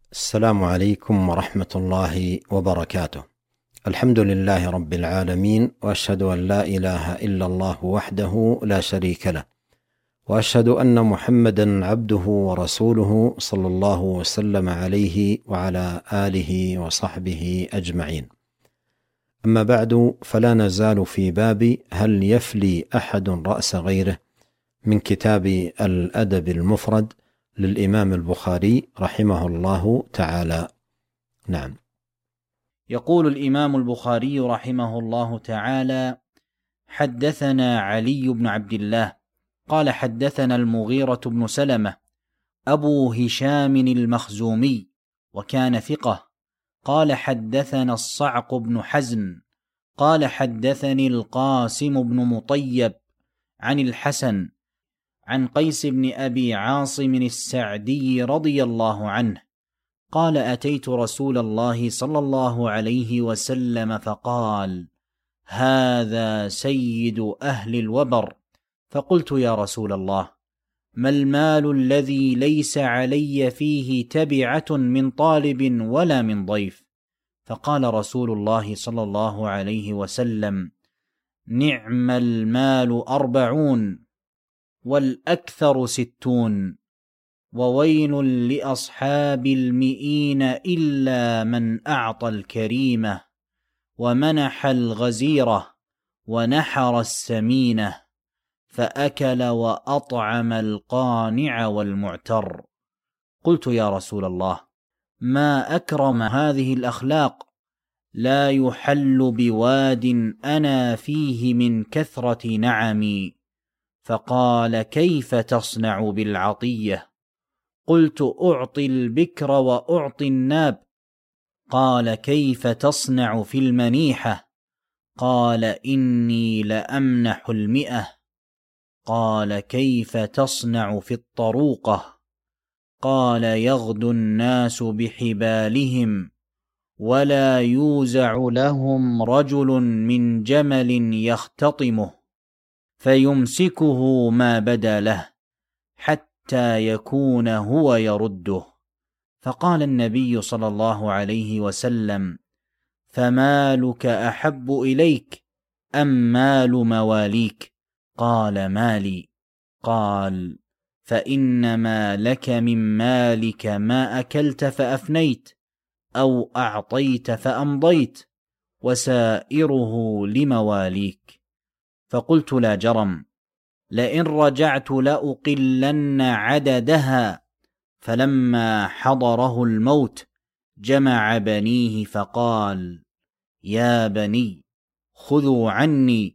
السلام عليكم ورحمة الله وبركاته. الحمد لله رب العالمين، وأشهد أن لا إله إلا الله وحده لا شريك له، وأشهد أن محمدا عبده ورسوله صلى الله وسلم عليه وعلى آله وصحبه أجمعين. أما بعد، فلا نزال في باب هل يفلي أحد رأس غيره من كتاب الأدب المفرد للإمام البخاري رحمه الله تعالى. نعم. يقول الإمام البخاري رحمه الله تعالى: حدثنا علي بن عبد الله قال حدثنا المغيرة بن سلمة أبو هشام المخزومي، وكان ثقة، قال حدثنا الصعق بن حزن قال حدثني القاسم بن مطيب عن الحسن عن قيس بن أبي عاصم السعدي رضي الله عنه قال: أتيت رسول الله صلى الله عليه وسلم فقال: هذا سيد أهل الوبر. فقلت: يا رسول الله، ما المال الذي ليس علي فيه تبعة من طالب ولا من ضيف؟ فقال رسول الله صلى الله عليه وسلم: نعم المال 40 والأكثر 60، وويل لأصحاب 100 إلا من أعطى الكريمة ومنح الغزيرة ونحر السمينة فأكل وأطعم القانع والمعتر. قلت: يا رسول الله، ما أكرم هذه الأخلاق، لا يحل بواد أنا فيه من كثرة نعمي. فقال: كيف تصنع بالعطية؟ قلت: أعطي البكر وأعطي الناب. قال: كيف تصنع في المنيحة؟ قال: إني لأمنح 100. قال: كيف تصنع في الطروقة؟ قال: يغدو الناس بحبالهم ولا يوزع لهم رجل من جمل يختطمه فيمسكه ما بدا له حتى يكون هو يرده. فقال النبي صلى الله عليه وسلم: فمالك أحب إليك أم مال مواليك؟ قال: مالي. قال: فإنما لك من مالك ما أكلت فأفنيت أو أعطيت فأمضيت، وسائره لمواليك. فقلت: لا جرم، لئن رجعت لأقلن عددها. فلما حضره الموت جمع بنيه فقال: يا بني، خذوا عني،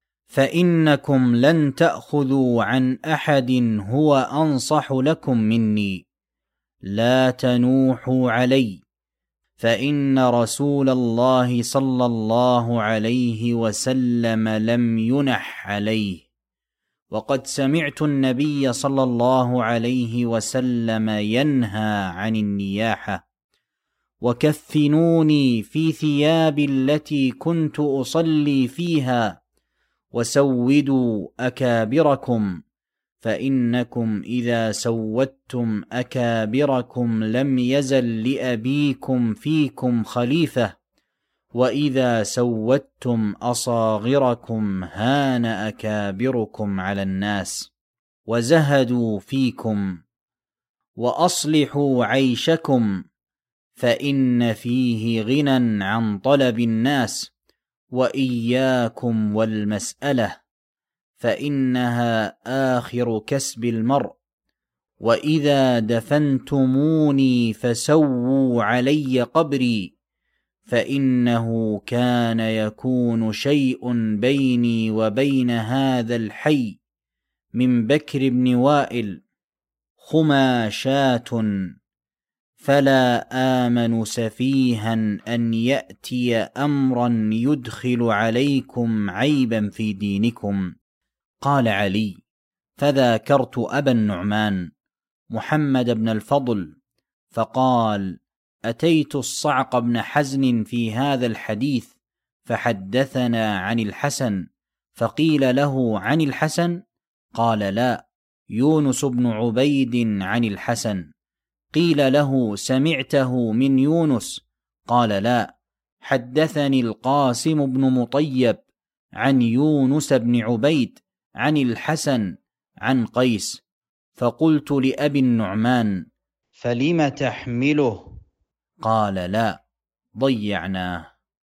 فإنكم لن تأخذوا عن أحد هو أنصح لكم مني. لا تنوحوا علي، فإن رسول الله صلى الله عليه وسلم لم ينح عليه، وقد سمعت النبي صلى الله عليه وسلم ينهى عن النياحة. وكفنوني في ثيابي التي كنت أصلي فيها، وسودوا أكابركم، فإنكم إذا سودتم أكابركم لم يزل لأبيكم فيكم خليفة، وإذا سودتم أصاغركم هان أكابركم على الناس، وزهدوا فيكم، وأصلحوا عيشكم، فإن فيه غنى عن طلب الناس، وإياكم والمسألة، فإنها آخر كسب المرء. وإذا دفنتموني فسووا علي قبري، فإنه كان يكون شيء بيني وبين هذا الحي من بكر بن وائل خماشات، فلا آمن سفيها أن يأتي أمرا يدخل عليكم عيبا في دينكم. قال علي: فذاكرت أبا النعمان محمد بن الفضل، فقال: أتيت الصعق بن حزن في هذا الحديث فحدثنا عن الحسن، فقيل له: عن الحسن؟ قال: لا، يونس بن عبيد عن الحسن. قيل له: سمعته من يونس؟ قال: لا، حدثني القاسم بن مطيب عن يونس بن عبيد عن الحسن عن قيس. فقلت لأبي النعمان: فلم تحمله؟ قال: لا، ضيعناه.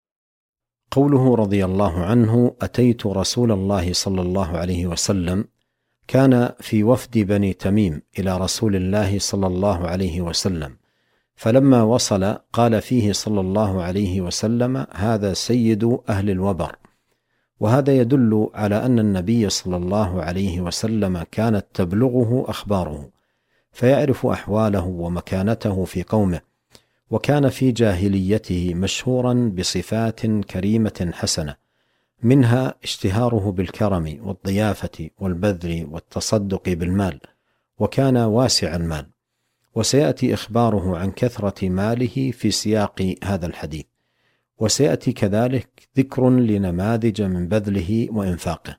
قوله رضي الله عنه: أتيت رسول الله صلى الله عليه وسلم، كان في وفد بني تميم إلى رسول الله صلى الله عليه وسلم، فلما وصل قال فيه صلى الله عليه وسلم: هذا سيد أهل الوبر. وهذا يدل على أن النبي صلى الله عليه وسلم كانت تبلغه أخباره، فيعرف أحواله ومكانته في قومه، وكان في جاهليته مشهورا بصفات كريمة حسنة، منها اشتهاره بالكرم والضيافة والبذل والتصدق بالمال، وكان واسع المال. وسيأتي إخباره عن كثرة ماله في سياق هذا الحديث، وسيأتي كذلك ذكر لنماذج من بذله وإنفاقه.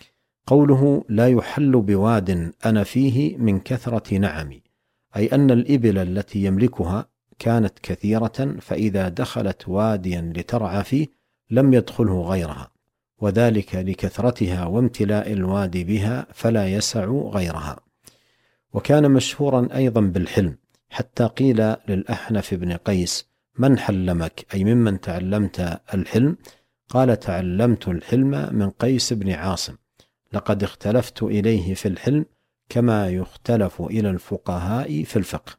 قوله: لا يحل بواد أنا فيه من كثرة نعمي، أي أن الإبل التي يملكها كانت كثيرة، فإذا دخلت واديا لترعى فيه لم يدخله غيرها، وذلك لكثرتها وامتلاء الوادي بها، فلا يسع غيرها. وكان مشهورا أيضا بالحلم، حتى قيل للأحنف بن قيس: من حلمك؟ أي ممن تعلمت الحلم؟ قال: تعلمت الحلم من قيس بن عاصم، لقد اختلفت إليه في الحلم كما يختلف إلى الفقهاء في الفقه.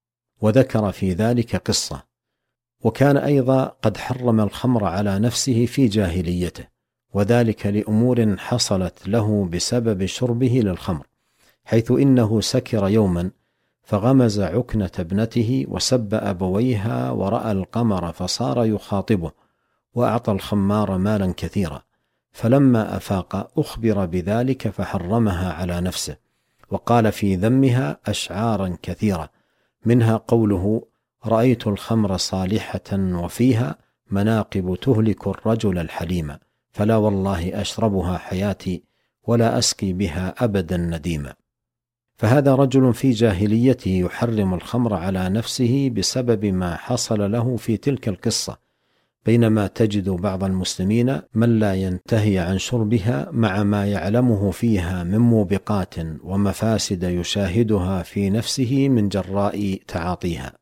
وذكر في ذلك قصة. وكان أيضا قد حرم الخمر على نفسه في جاهليته، وذلك لأمور حصلت له بسبب شربه للخمر، حيث إنه سكر يوما فغمز عكنة ابنته وسب أبويها ورأى القمر فصار يخاطبه، وأعطى الخمار مالا كثيرا، فلما أفاق أخبر بذلك فحرمها على نفسه، وقال في ذمها أشعارا كثيرة، منها قوله: رأيت الخمر صالحة وفيها مناقب تهلك الرجل الحليم، فلا والله أشربها حياتي ولا أسقي بها أبدا نديما. فهذا رجل في جاهليته يحرم الخمر على نفسه بسبب ما حصل له في تلك القصة، بينما تجد بعض المسلمين من لا ينتهي عن شربها مع ما يعلمه فيها من موبقات ومفاسد يشاهدها في نفسه من جراء تعاطيها.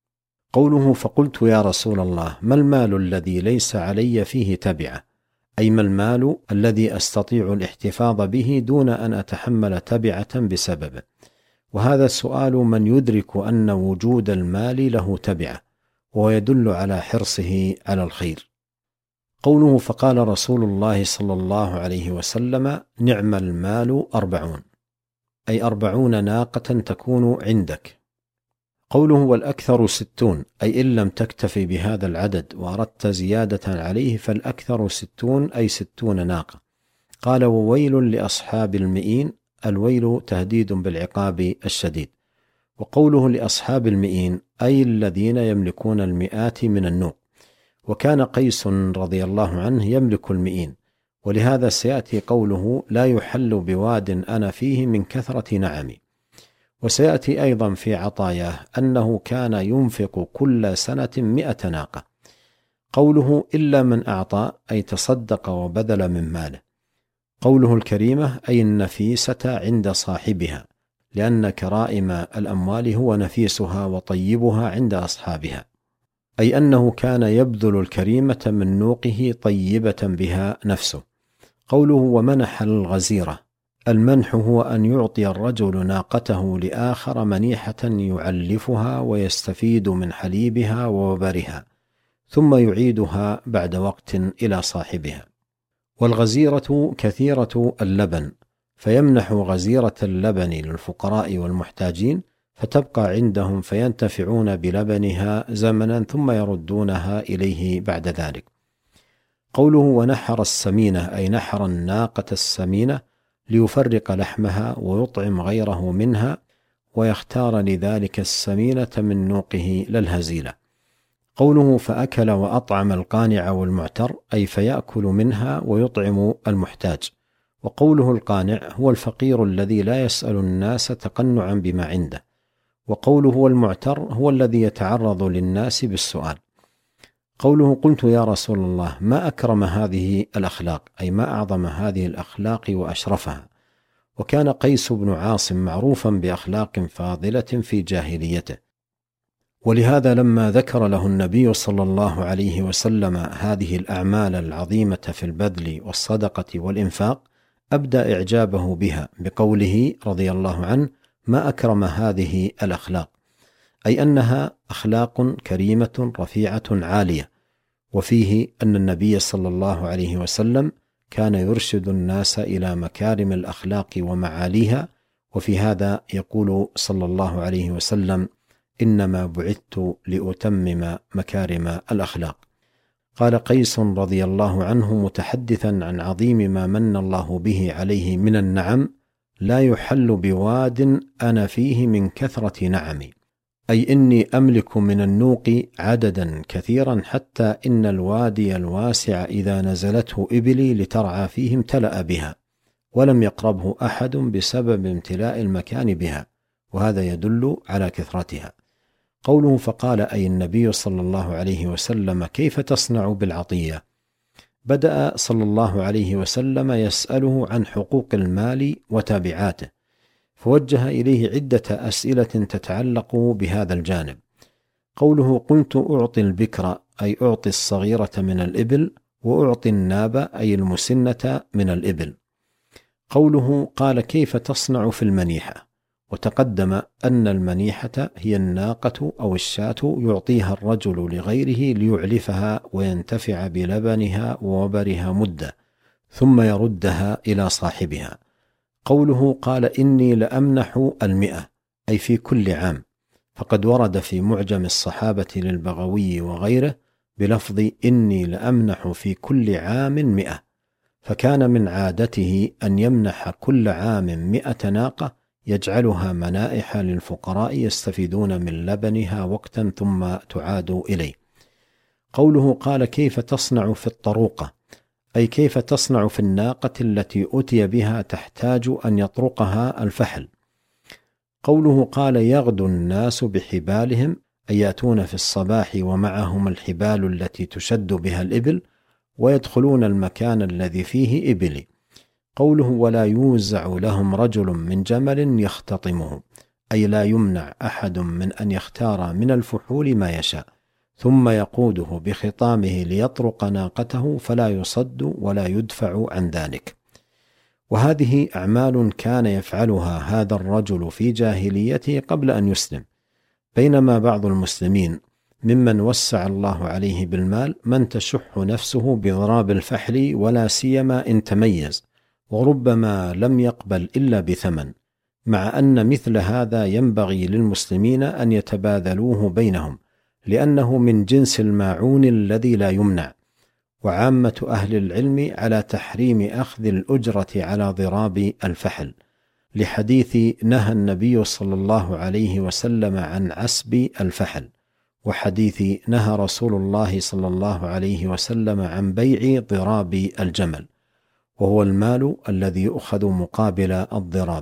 قوله: فقلت يا رسول الله، ما المال الذي ليس علي فيه تبعة؟ أي ما المال الذي أستطيع الاحتفاظ به دون أن أتحمل تبعة بسببه؟ وهذا السؤال من يدرك أن وجود المال له تبعة، ويدل على حرصه على الخير. قوله: فقال رسول الله صلى الله عليه وسلم: نعم المال 40، أي 40 ناقة تكون عندك. قوله: والأكثر 60، أي إن لم تكتفي بهذا العدد وأردت زيادة عليه فالأكثر 60، أي 60 ناقة. قال: وويل لأصحاب المئين، الويل تهديد بالعقاب الشديد. وقوله لأصحاب المئين أي الذين يملكون المئات من النوق، وكان قيس رضي الله عنه يملك المئين، ولهذا سيأتي قوله: لا يحل بواد أنا فيه من كثرة نعمي. وسيأتي أيضا في عطاياه أنه كان ينفق كل سنة 100 ناقة. قوله: إلا من أعطى، أي تصدق وبذل من ماله. قوله الكريمة أي النفيسة عند صاحبها، لأن كرائم الأموال هو نفيسها وطيبها عند أصحابها، أي أنه كان يبذل الكريمة من نوقه طيبة بها نفسه. قوله: ومنح الغزيرة، المنح هو أن يعطي الرجل ناقته لآخر منيحة يعلفها ويستفيد من حليبها ووبرها، ثم يعيدها بعد وقت إلى صاحبها. والغزيرة كثيرة اللبن، فيمنح غزيرة اللبن للفقراء والمحتاجين، فتبقى عندهم فينتفعون بلبنها زمنا ثم يردونها إليه بعد ذلك. قوله: ونحر السمينة، أي نحر الناقة السمينة ليفرق لحمها ويطعم غيره منها، ويختار لذلك السمينة من نوقه للهزيلة. قوله: فأكل وأطعم القانع والمعتر، أي فيأكل منها ويطعم المحتاج. وقوله القانع هو الفقير الذي لا يسأل الناس تقنعا بما عنده، وقوله والمعتر هو الذي يتعرض للناس بالسؤال. قوله قلت يا رسول الله ما أكرم هذه الأخلاق، أي ما أعظم هذه الأخلاق وأشرفها. وكان قيس بن عاصم معروفا بأخلاق فاضلة في جاهليته، ولهذا لما ذكر له النبي صلى الله عليه وسلم هذه الأعمال العظيمة في البذل والصدقة والإنفاق أبدى إعجابه بها بقوله رضي الله عنه ما أكرم هذه الأخلاق، أي أنها أخلاق كريمة رفيعة عالية. وفيه أن النبي صلى الله عليه وسلم كان يرشد الناس إلى مكارم الأخلاق ومعاليها. وفي هذا يقول صلى الله عليه وسلم إنما بعثت لأتمم مكارم الأخلاق. قال قيس رضي الله عنه متحدثا عن عظيم ما من الله به عليه من النعم لا يحل بواد أنا فيه من كثرة نعمي، أي إني أملك من النوق عددا كثيرا حتى إن الوادي الواسع إذا نزلته إبلي لترعى فيه امتلأ بها ولم يقربه أحد بسبب امتلاء المكان بها، وهذا يدل على كثرتها. قوله فقال أي النبي صلى الله عليه وسلم كيف تصنع بالعطية؟ بدأ صلى الله عليه وسلم يسأله عن حقوق المال وتابعاته، فوجه إليه عدة أسئلة تتعلق بهذا الجانب. قوله قلت أعطي البكر أي أعطي الصغيرة من الإبل، وأعطي الناب أي المسنة من الإبل. قوله قال كيف تصنع في المنيحة؟ وتقدم أن المنيحة هي الناقة أو الشاة يعطيها الرجل لغيره ليعلفها وينتفع بلبنها ووبرها مدة ثم يردها إلى صاحبها. قوله قال إني لأمنح 100 أي في كل عام، فقد ورد في معجم الصحابة للبغوي وغيره بلفظ إني لأمنح في كل عام 100، فكان من عادته أن يمنح كل عام 100 ناقة يجعلها منائح للفقراء يستفيدون من لبنها وقتا ثم تعاد إليه. قوله قال كيف تصنع في الطروقة أي كيف تصنع في الناقة التي أتي بها تحتاج أن يطرقها الفحل. قوله قال يغدو الناس بحبالهم أي يأتون في الصباح ومعهم الحبال التي تشد بها الإبل ويدخلون المكان الذي فيه إبل. قوله ولا يوزع لهم رجل من جمل يختطمه أي لا يمنع أحد من أن يختار من الفحول ما يشاء ثم يقوده بخطامه ليطرق ناقته فلا يصد ولا يدفع عن ذلك. وهذه أعمال كان يفعلها هذا الرجل في جاهليته قبل أن يسلم، بينما بعض المسلمين ممن وسع الله عليه بالمال من تشح نفسه بضراب الفحل ولا سيما إن تميز، وربما لم يقبل إلا بثمن، مع أن مثل هذا ينبغي للمسلمين أن يتباذلوه بينهم لأنه من جنس الماعون الذي لا يمنع. وعامة أهل العلم على تحريم أخذ الأجرة على ضراب الفحل، لحديث نهى النبي صلى الله عليه وسلم عن عسب الفحل، وحديث نهى رسول الله صلى الله عليه وسلم عن بيع ضراب الجمل، وهو المال الذي يؤخذ مقابل الضراب.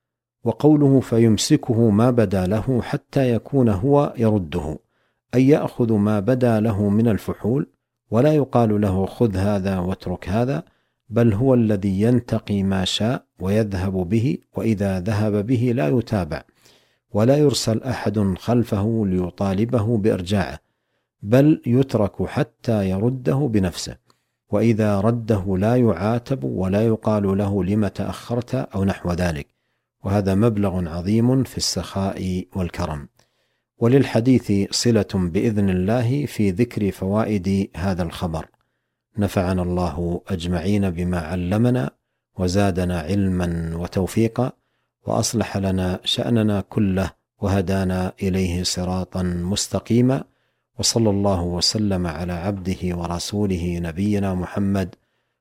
وقوله فيمسكه ما بدا له حتى يكون هو يرده أي يأخذ ما بدا له من الفحول، ولا يقال له خذ هذا واترك هذا، بل هو الذي ينتقي ما شاء ويذهب به، وإذا ذهب به لا يتابع ولا يرسل أحد خلفه ليطالبه بإرجاعه، بل يترك حتى يرده بنفسه، وإذا رده لا يعاتب ولا يقال له لم تأخرت أو نحو ذلك. وهذا مبلغ عظيم في السخاء والكرم. وللحديث صلة بإذن الله في ذكر فوائد هذا الخبر. نفعنا الله أجمعين بما علمنا وزادنا علما وتوفيقا، وأصلح لنا شأننا كله وهدانا إليه صراطا مستقيما، وصلى الله وسلم على عبده ورسوله نبينا محمد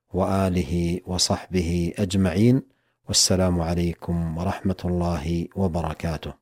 وآله وصحبه أجمعين، والسلام عليكم ورحمة الله وبركاته.